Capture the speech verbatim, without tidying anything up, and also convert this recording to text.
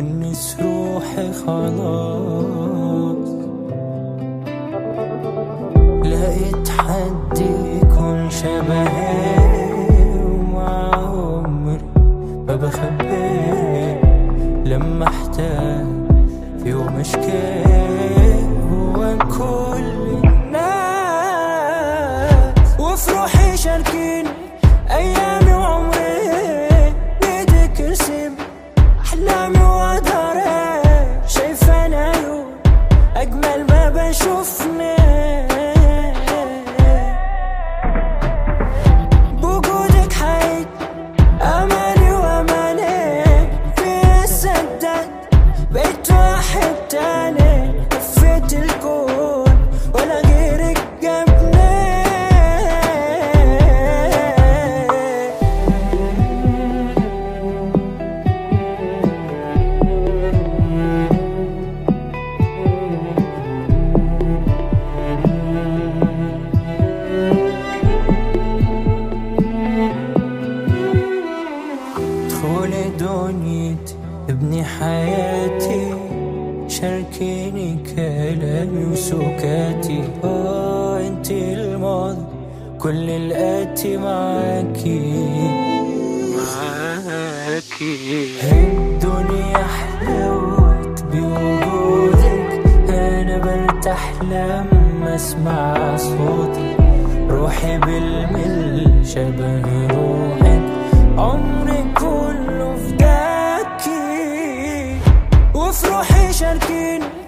ونس روحي خلاص. لقيت حد يكون شبهي ومع عمري ما بخبيه، لما احتاج في يوم اشكي هو كل الناس. وفي روحي شاركين ايامي وعمري، بيدك ارسم احلامي واداري، شايفة عيون اجمل ما بشوفني، بوجودك حيد اماني واماني، في السداد بقيت واحد تاني، لفيت الكون ولا غيرك جنبني. ادخلي دنيتي ابني حياتي، شاركيني كلامي وسكاتي. اه انتي الماضي كل الآتي معاكي معاكي. الدنيا حلوت بوجودك، انا برتاح لما اسمع صوتك، روحي بالمل شبه روحك، عمري كله فداكي. وفي روحي شاركين